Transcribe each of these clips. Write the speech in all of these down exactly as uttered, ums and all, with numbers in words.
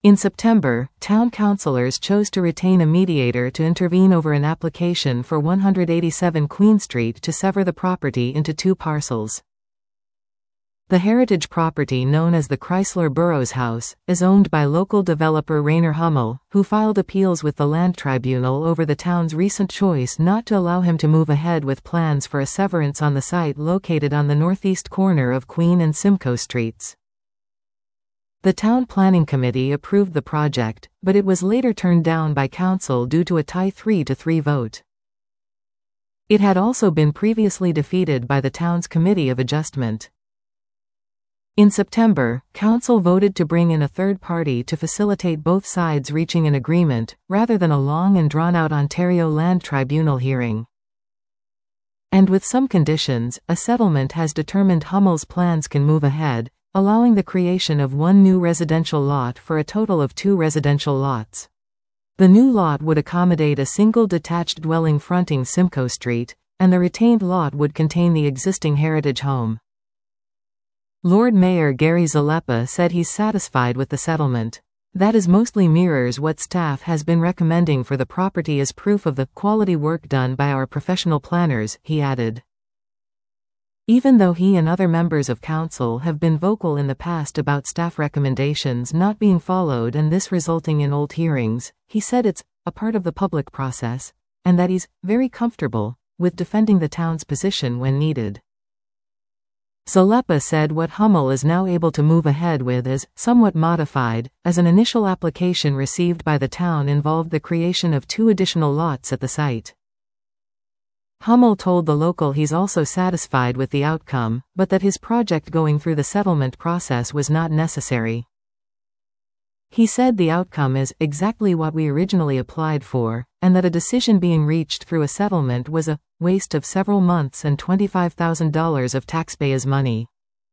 In September, town councillors chose to retain a mediator to intervene over an application for one hundred eighty-seven Queen Street to sever the property into two parcels. The heritage property, known as the Chrysler Burroughs House, is owned by local developer Rainer Hummel, who filed appeals with the Land Tribunal over the town's recent choice not to allow him to move ahead with plans for a severance on the site located on the northeast corner of Queen and Simcoe Streets. The Town Planning Committee approved the project, but it was later turned down by council due to a tie three to three vote. It had also been previously defeated by the town's Committee of Adjustment. In September, council voted to bring in a third party to facilitate both sides reaching an agreement, rather than a long and drawn-out Ontario Land Tribunal hearing. And with some conditions, a settlement has determined Hummel's plans can move ahead, allowing the creation of one new residential lot for a total of two residential lots. The new lot would accommodate a single detached dwelling fronting Simcoe Street, and the retained lot would contain the existing heritage home. Lord Mayor Gary Zalepa said he's satisfied with the settlement. That is mostly mirrors what staff has been recommending for the property as proof of the quality work done by our professional planners, he added. Even though he and other members of council have been vocal in the past about staff recommendations not being followed and this resulting in old hearings, he said it's a part of the public process, and that he's very comfortable with defending the town's position when needed. Zalepa said what Hummel is now able to move ahead with is somewhat modified, as an initial application received by the town involved the creation of two additional lots at the site. Hummel told the local he's also satisfied with the outcome, but that his project going through the settlement process was not necessary. He said the outcome is exactly what we originally applied for, and that a decision being reached through a settlement was a waste of several months and twenty-five thousand dollars of taxpayers' money.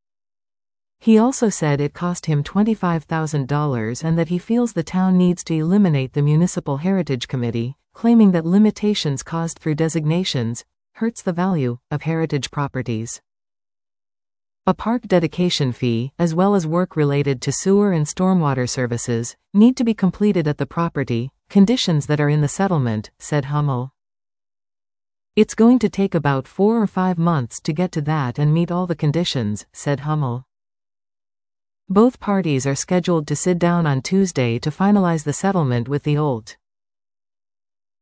He also said it cost him twenty-five thousand dollars and that he feels the town needs to eliminate the Municipal Heritage Committee, claiming that limitations caused through designations hurts the value of heritage properties. A park dedication fee, as well as work related to sewer and stormwater services, need to be completed at the property, conditions that are in the settlement, said Hummel. It's going to take about four or five months to get to that and meet all the conditions, said Hummel. Both parties are scheduled to sit down on Tuesday to finalize the settlement with the O L T.